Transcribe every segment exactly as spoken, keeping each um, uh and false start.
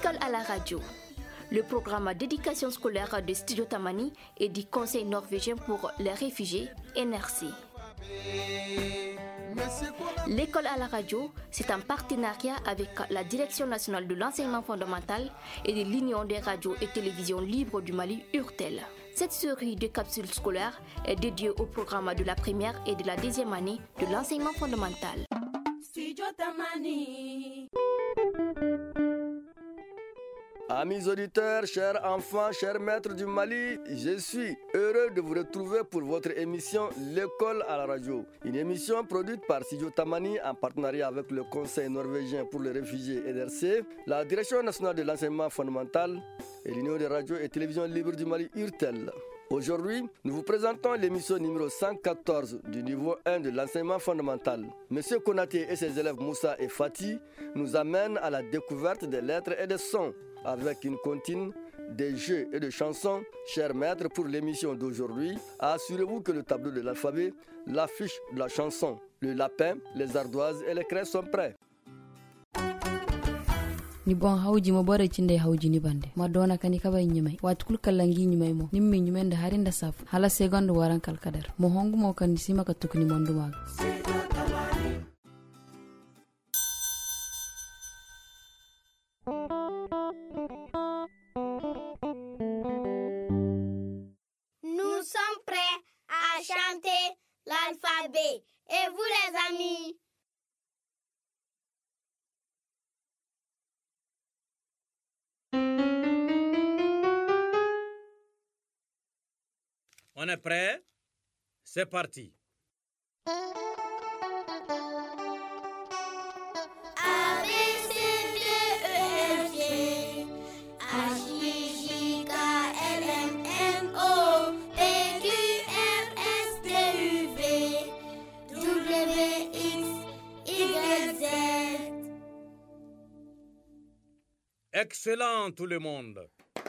L'école à la radio, le programme d'éducation scolaire de Studio Tamani et du Conseil norvégien pour les réfugiés, N R C. L'école à la radio, c'est un partenariat avec la Direction nationale de l'enseignement fondamental et de l'Union des radios et télévisions libres du Mali, U R T E L. Cette série de capsules scolaires est dédiée au programme de la première et de la deuxième année de l'enseignement fondamental. Studio Tamani. Amis auditeurs, chers enfants, chers maîtres du Mali, je suis heureux de vous retrouver pour votre émission L'école à la radio. Une émission produite par Studio Tamani en partenariat avec le Conseil norvégien pour les réfugiés N R C, la Direction nationale de l'enseignement fondamental et l'Union des radios et télévisions libres du Mali, U R T E L. Aujourd'hui, nous vous présentons l'émission numéro cent quatorze du niveau un de l'enseignement fondamental. Monsieur Konaté et ses élèves Moussa et Fatih nous amènent à la découverte des lettres et des sons, avec une comptine, des jeux et des chansons. Chers maîtres, pour l'émission d'aujourd'hui, assurez-vous que le tableau de l'alphabet, l'affiche de la chanson, le lapin, les ardoises et les craies sont prêts. Ni bon hawji mo bore cinde hawji ni bande ma dona kani kaba nyimay wat kul kallangi nyimay mo nimmi nyimende harinda saf hala segondo waran kalkadar mo hongu mo kan sima ka tukni mondu mag. Nous sommes prêts à chanter l'alphabet. Et vous les amis? On est prêt? C'est parti. A, B, C, D, E, F, G H, I, J, K, L, M, N, O P, Q, R, S, T, U, V W, X, Y, Z. Excellent tout le monde.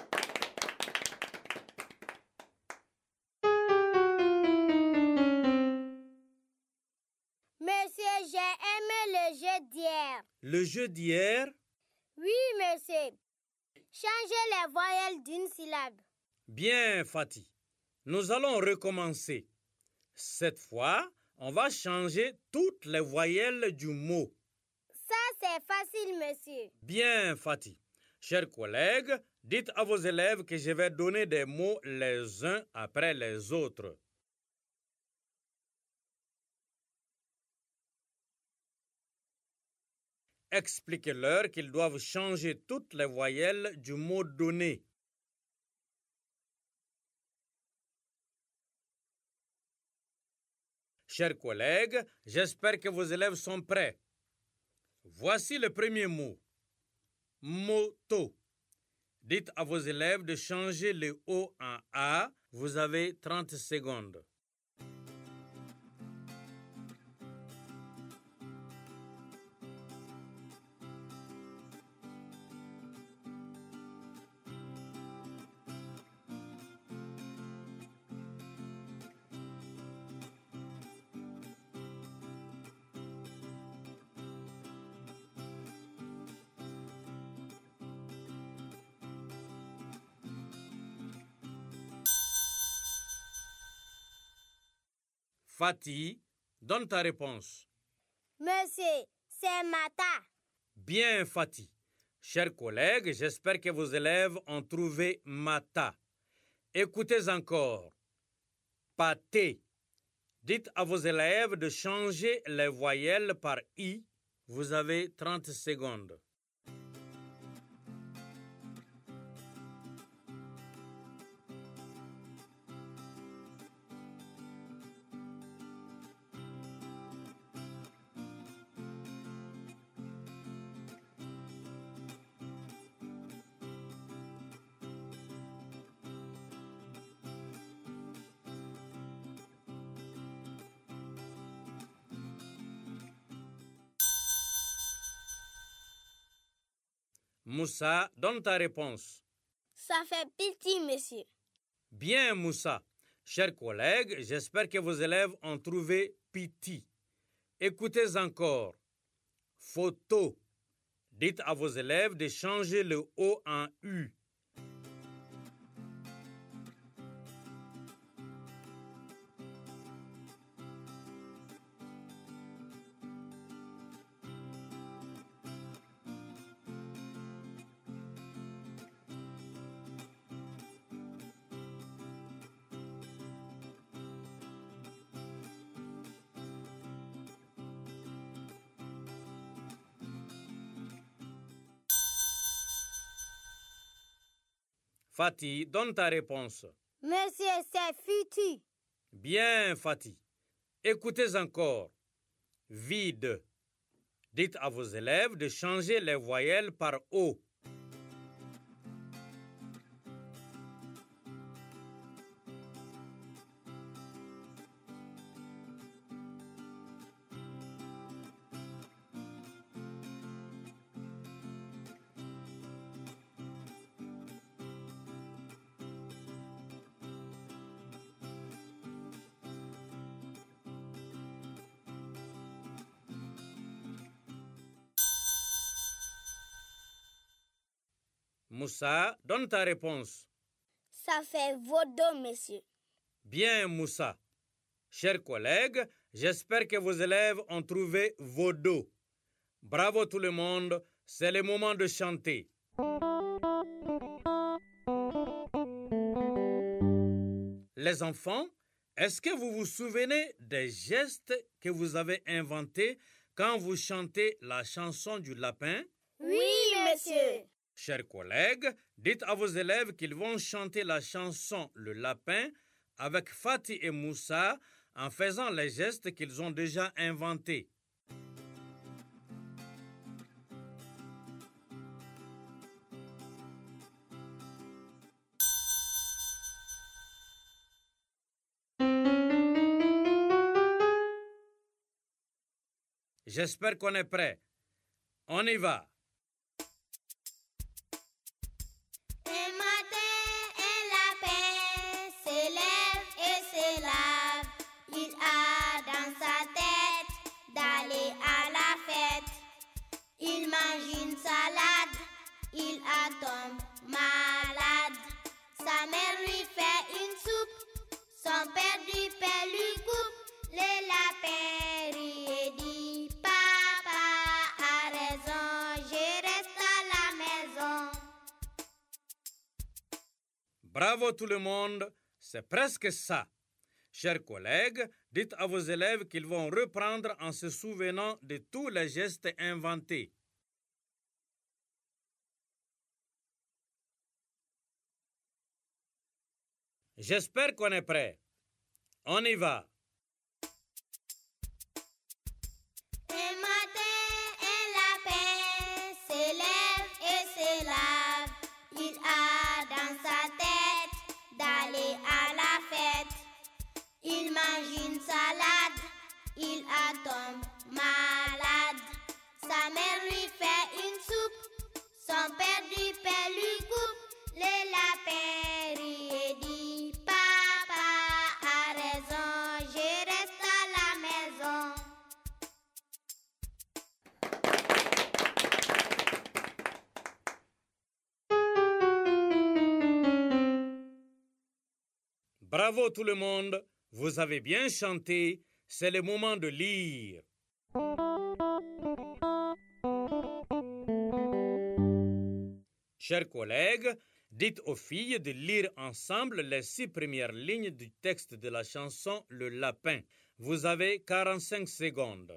Monsieur, j'ai aimé le jeu d'hier. Le jeu d'hier? Oui, monsieur. Changez les voyelles d'une syllabe. Bien, Fatih. Nous allons recommencer. Cette fois, on va changer toutes les voyelles du mot. Ça, c'est facile, monsieur. Bien, Fatih. Chers collègues, dites à vos élèves que je vais donner des mots les uns après les autres. Expliquez-leur qu'ils doivent changer toutes les voyelles du mot donné. Chers collègues, j'espère que vos élèves sont prêts. Voici le premier mot. Moto. Dites à vos élèves de changer le O en A. Vous avez trente secondes. Fatih, donne ta réponse. Monsieur, c'est Mata. Bien, Fatih. Chers collègues, j'espère que vos élèves ont trouvé Mata. Écoutez encore. Pâté. Dites à vos élèves de changer les voyelles par I. Vous avez trente secondes. Moussa, donne ta réponse. Ça fait pitié, monsieur. Bien, Moussa. Chers collègues, j'espère que vos élèves ont trouvé piti. Écoutez encore. Photo. Dites à vos élèves de changer le O en U. Fatih, donne ta réponse. Monsieur, c'est futur. Bien, Fatih. Écoutez encore. Vide. Dites à vos élèves de changer les voyelles par O. Moussa, donne ta réponse. Ça fait vaudou, monsieur. Bien, Moussa. Chers collègues, j'espère que vos élèves ont trouvé vos dos. Bravo tout le monde, c'est le moment de chanter. Les enfants, est-ce que vous vous souvenez des gestes que vous avez inventés quand vous chantez la chanson du lapin? Oui, monsieur. Chers collègues, dites à vos élèves qu'ils vont chanter la chanson Le Lapin avec Fatih et Moussa en faisant les gestes qu'ils ont déjà inventés. J'espère qu'on est prêt. On y va. Il tombe malade. Sa mère lui fait une soupe. Son père du pain lui coupe. Le lapin rit et dit: Papa a raison, je reste à la maison. Bravo tout le monde, c'est presque ça. Chers collègues, dites à vos élèves qu'ils vont reprendre en se souvenant de tous les gestes inventés. J'espère qu'on est prêt. On y va. Un matin, un lapin se lève et se lave. Il a dans sa tête d'aller à la fête. Il mange une salade, il tombe malade. Sa mère lui fait une soupe, son père du pain lui coupe. Le lapin rit et dit: Papa a raison, je reste à la maison. Bravo tout le monde, vous avez bien chanté, c'est le moment de lire. Chers collègues, dites aux filles de lire ensemble les six premières lignes du texte de la chanson Le Lapin. Vous avez quarante-cinq secondes.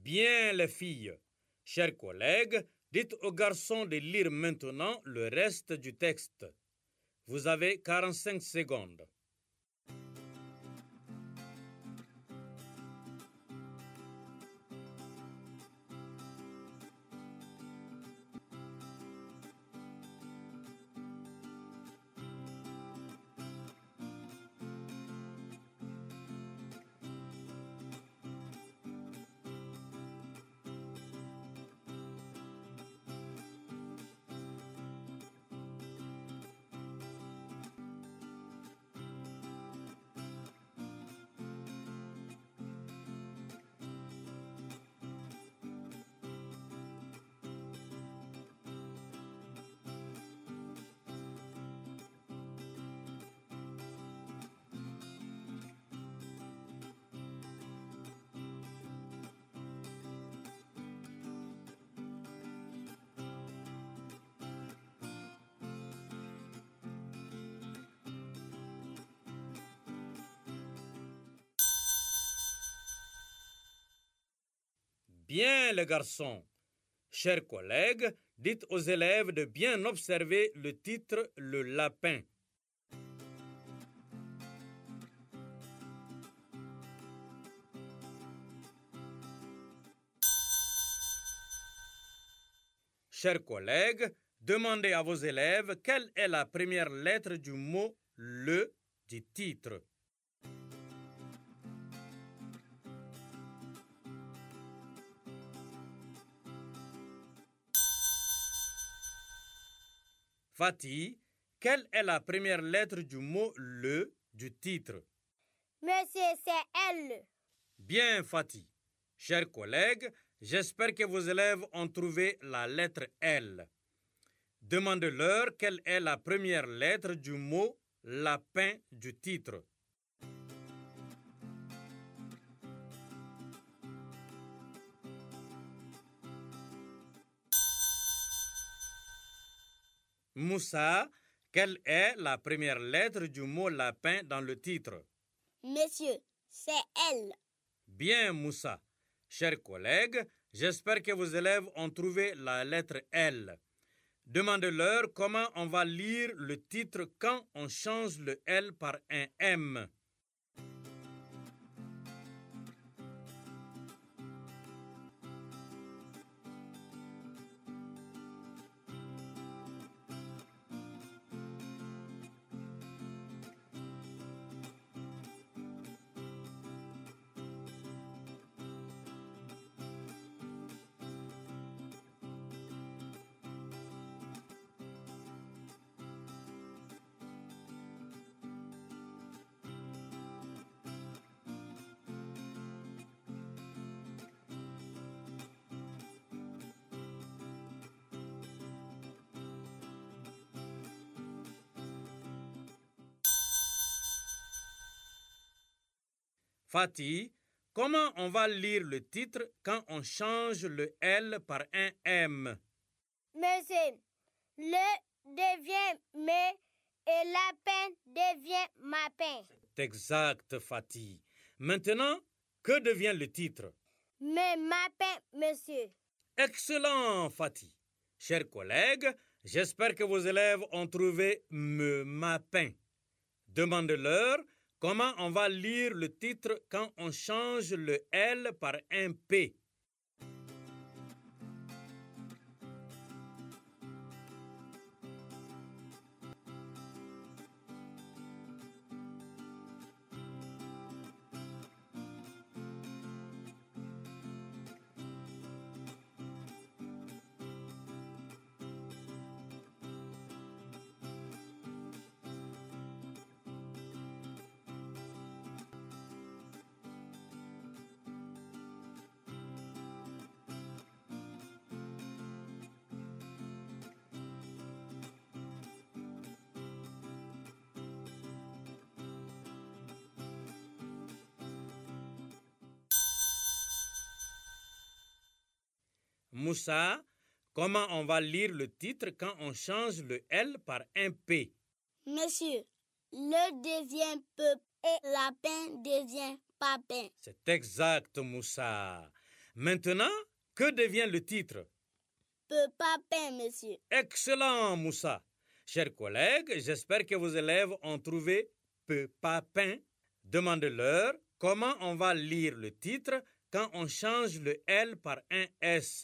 Bien les filles, chers collègues, dites aux garçons de lire maintenant le reste du texte. Vous avez quarante-cinq secondes. Bien les garçons. Chers collègues, dites aux élèves de bien observer le titre « Le lapin ». Chers collègues, demandez à vos élèves quelle est la première lettre du mot « le » du titre. Fatih, quelle est la première lettre du mot « le » du titre? Monsieur, c'est L. Bien, Fatih. Chers collègues, j'espère que vos élèves ont trouvé la lettre L. Demandez-leur quelle est la première lettre du mot « lapin » du titre. Moussa, quelle est la première lettre du mot lapin dans le titre? Monsieur, c'est L. Bien, Moussa. Chers collègues, j'espère que vos élèves ont trouvé la lettre L. Demandez-leur comment on va lire le titre quand on change le L par un M. Fatih, comment on va lire le titre quand on change le L par un M? Monsieur, le devient mais et lapin devient mapin. C'est exact, Fatih. Maintenant, que devient le titre? Mais mapin, monsieur. Excellent, Fatih. Chers collègues, j'espère que vos élèves ont trouvé me mapin. Demandez-leur comment on va lire le titre quand on change le L par un P. Moussa, comment on va lire le titre quand on change le L par un P? Monsieur, le devient peuple et lapin devient papin. C'est exact, Moussa. Maintenant, que devient le titre? Peu-papin, monsieur. Excellent, Moussa. Chers collègues, j'espère que vos élèves ont trouvé peu-papin. Demandez-leur comment on va lire le titre quand on change le L par un S.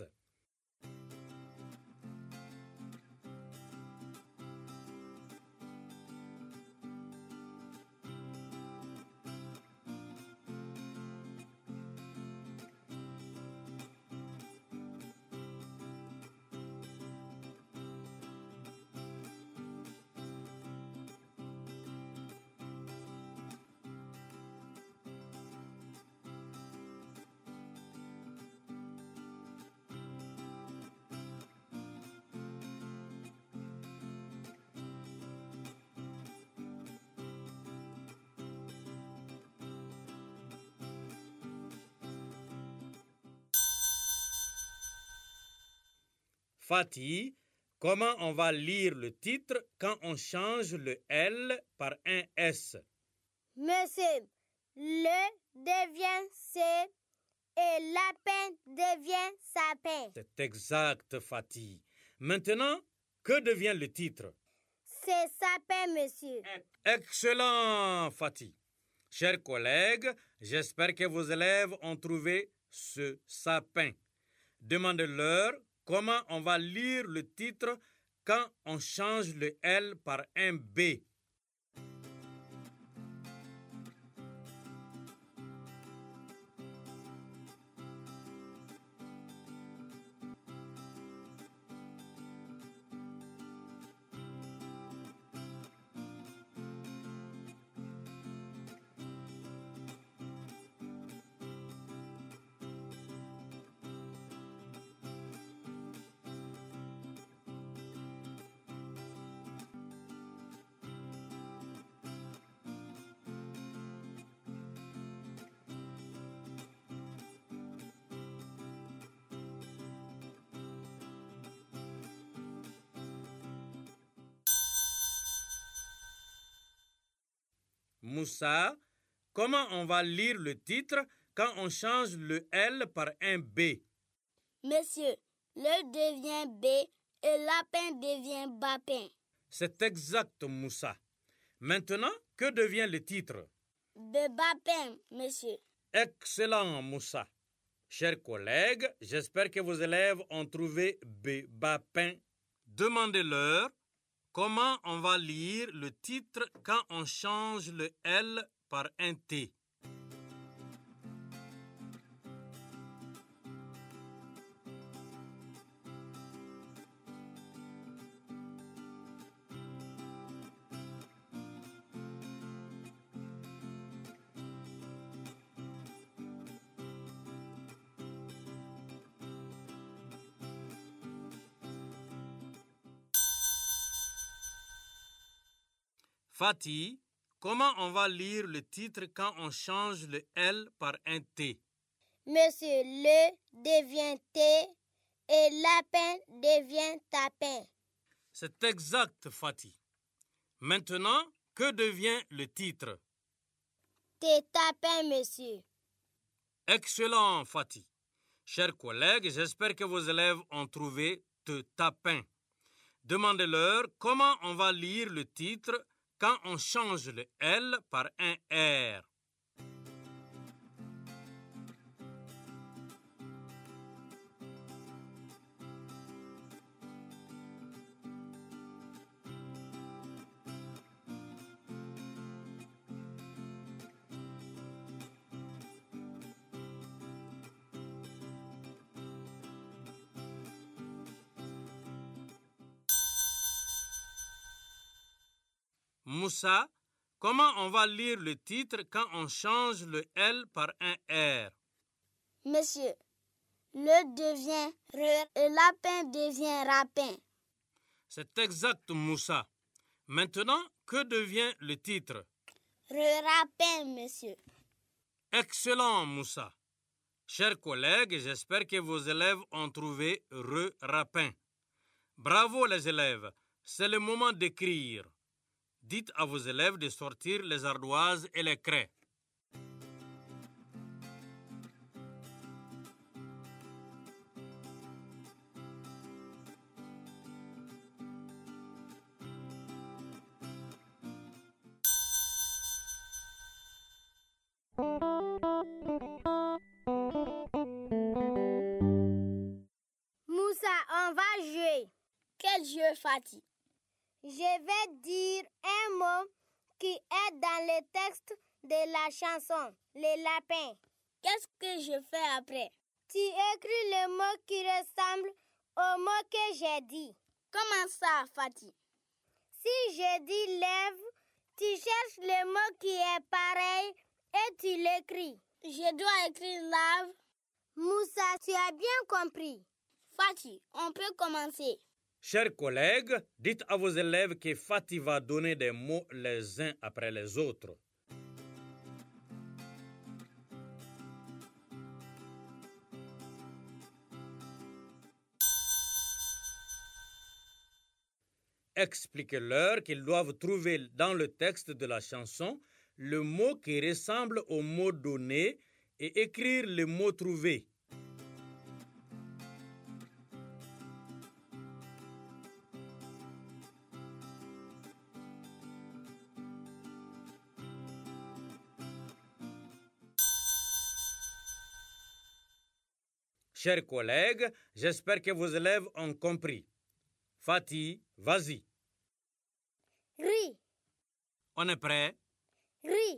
Fatih, comment on va lire le titre quand on change le L par un S? Monsieur, le devient C et lapin devient sapin. C'est exact, Fatih. Maintenant, que devient le titre? C'est sapin, monsieur. Excellent, Fatih. Chers collègues, j'espère que vos élèves ont trouvé ce sapin. Demandez-leur comment on va lire le titre quand on change le L par un B. Moussa, comment on va lire le titre quand on change le L par un B? Monsieur, le devient B et lapin devient bapin. C'est exact, Moussa. Maintenant, que devient le titre? Bebapin, monsieur. Excellent, Moussa. Chers collègues, j'espère que vos élèves ont trouvé Bebapin. Demandez-leur comment on va lire le titre quand on change le L par un T. Fatih, comment on va lire le titre quand on change le L par un T? Monsieur, le devient T et lapin devient tapin. C'est exact, Fatih. Maintenant, que devient le titre? T'es tapin, monsieur. Excellent, Fatih. Chers collègues, j'espère que vos élèves ont trouvé te tapin. Demandez-leur comment on va lire le titre quand on change le L par un R. Moussa, comment on va lire le titre quand on change le L par un R? Monsieur, le devient re et lapin devient rapin. C'est exact, Moussa. Maintenant, que devient le titre? Re-rapin, monsieur. Excellent, Moussa. Chers collègues, j'espère que vos élèves ont trouvé re-rapin. Bravo les élèves, c'est le moment d'écrire. Dites à vos élèves de sortir les ardoises et les craies. Fatih. Je vais dire un mot qui est dans le texte de la chanson, les lapins. Qu'est-ce que je fais après? Tu écris le mot qui ressemble au mot que j'ai dit. Comment ça, Fatih? Si je dis lève, tu cherches le mot qui est pareil et tu l'écris. Je dois écrire lave. Moussa, tu as bien compris. Fatih, on peut commencer. Chers collègues, dites à vos élèves que Fatih va donner des mots les uns après les autres. Expliquez-leur qu'ils doivent trouver dans le texte de la chanson le mot qui ressemble au mot donné et écrire le mot trouvé. Chers collègues, j'espère que vos élèves ont compris. Fatih, vas-y. Riz. On est prêt? Riz.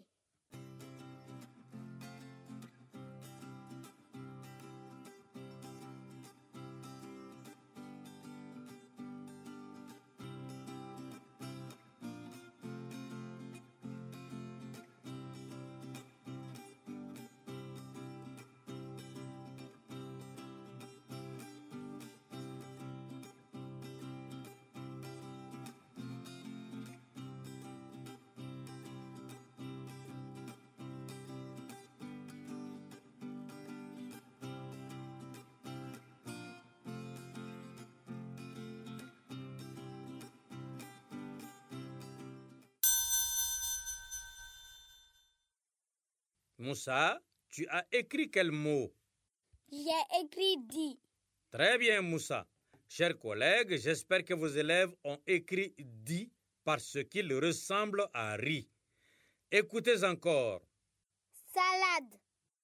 Moussa, tu as écrit quel mot? J'ai écrit dit. Très bien, Moussa. Chers collègues, j'espère que vos élèves ont écrit dit parce qu'il ressemble à riz. Écoutez encore. Salade.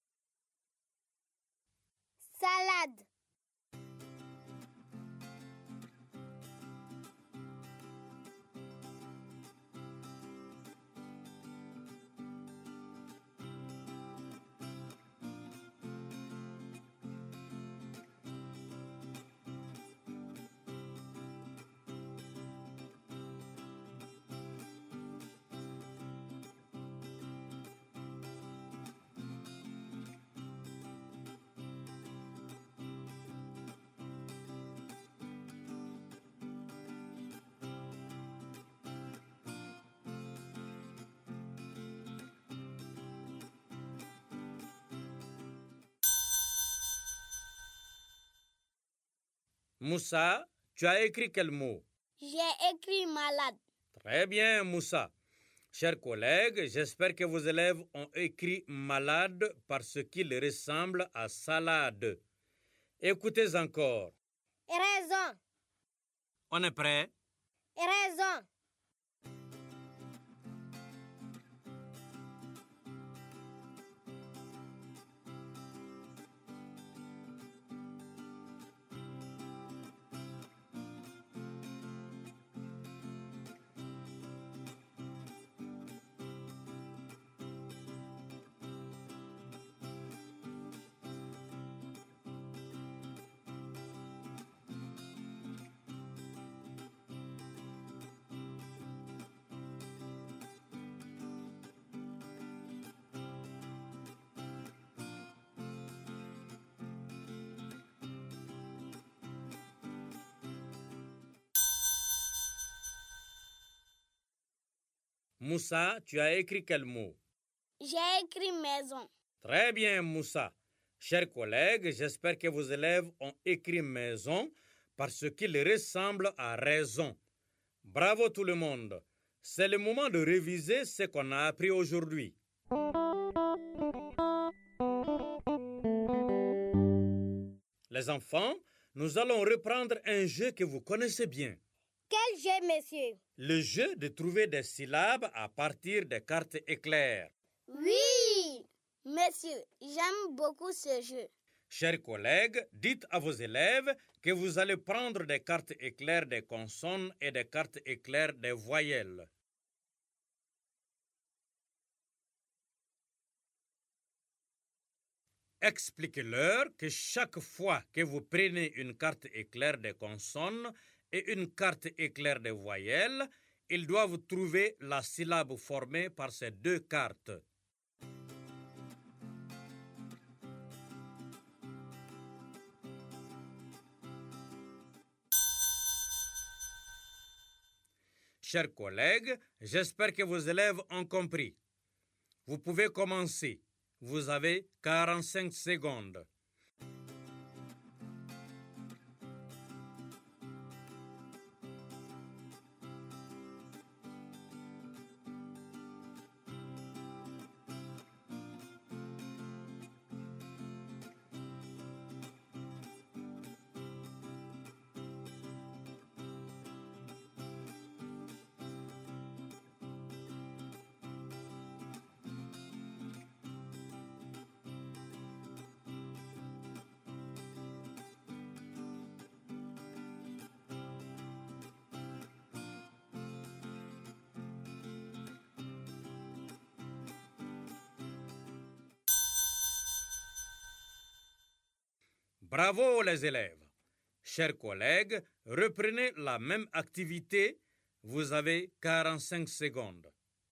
Salade. Moussa, tu as écrit quel mot? J'ai écrit malade. Très bien, Moussa. Chers collègues, j'espère que vos élèves ont écrit malade parce qu'il ressemble à salade. Écoutez encore. Raison. On est prêt? Raison. Moussa, tu as écrit quel mot? J'ai écrit maison. Très bien, Moussa. Chers collègues, j'espère que vos élèves ont écrit maison parce qu'il ressemble à raison. Bravo tout le monde. C'est le moment de réviser ce qu'on a appris aujourd'hui. Les enfants, nous allons reprendre un jeu que vous connaissez bien. Quel jeu, monsieur? Le jeu de trouver des syllabes à partir des cartes éclairs. Oui, monsieur, j'aime beaucoup ce jeu. Chers collègues, dites à vos élèves que vous allez prendre des cartes éclairs des consonnes et des cartes éclairs des voyelles. Expliquez-leur que chaque fois que vous prenez une carte éclair des consonnes et une carte éclair des voyelles, ils doivent trouver la syllabe formée par ces deux cartes. Chers collègues, j'espère que vos élèves ont compris. Vous pouvez commencer. Vous avez quarante-cinq secondes. Bravo les élèves. Chers collègues, reprenez la même activité. Vous avez quarante-cinq secondes.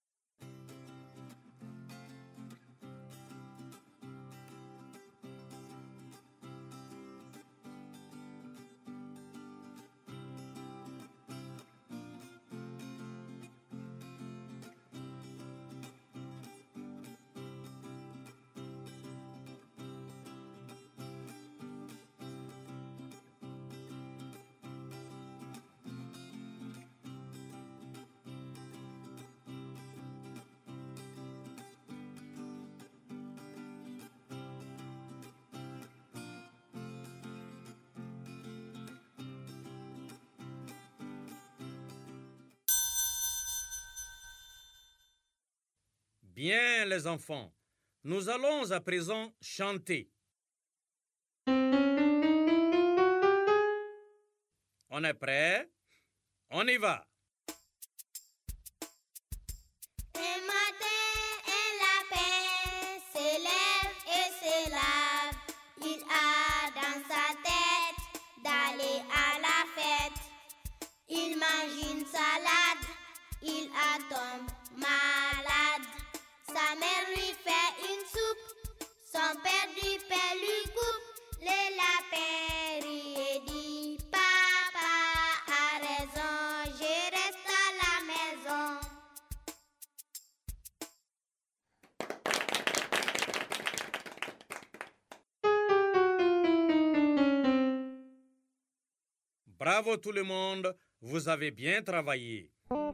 Bien les enfants, nous allons à présent chanter. On est prêt? On y va. Un matin, un lapin s'élève et se lave. Il a dans sa tête d'aller à la fête. Il mange une salade, il a tombe malade. Sa mère lui fait une soupe, son père du pain lui coupe. Le lapin rit et dit, papa a raison, je reste à la maison. Bravo tout le monde, vous avez bien travaillé.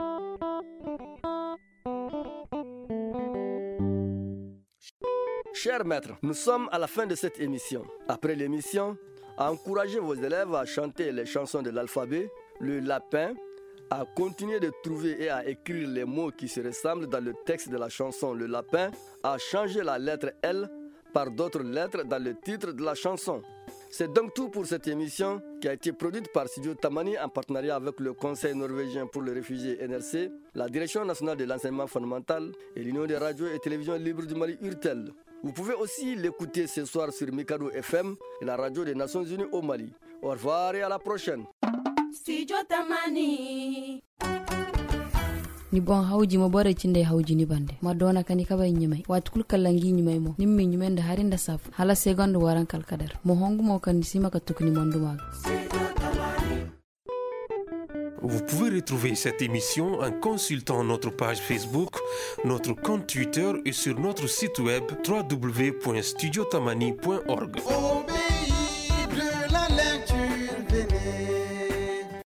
Chers maîtres, nous sommes à la fin de cette émission. Après l'émission, encouragez vos élèves à chanter les chansons de l'alphabet, le lapin, à continuer de trouver et à écrire les mots qui se ressemblent dans le texte de la chanson Le Lapin, à changer la lettre L par d'autres lettres dans le titre de la chanson. C'est donc tout pour cette émission qui a été produite par Studio Tamani en partenariat avec le Conseil norvégien pour les réfugiés N R C, la Direction nationale de l'enseignement fondamental et l'Union des radios et télévisions libres du Mali U R T E L. Vous pouvez aussi l'écouter ce soir sur Mikado F M et la radio des Nations Unies au Mali. Au revoir et à la prochaine. Studio Tamani. Ni bon hawji mo bore cinde hawji ni bande ma dona kani kaba nyimay wat kul kallangi nyimay mo nimmi nyimende harinda saf hala segonde waran kalkadar mo hongu mo kan sima ka tukni mondu mag. Vous pouvez retrouver cette émission en consultant notre page Facebook, notre compte Twitter et sur notre site web w w w point studio tamani point org.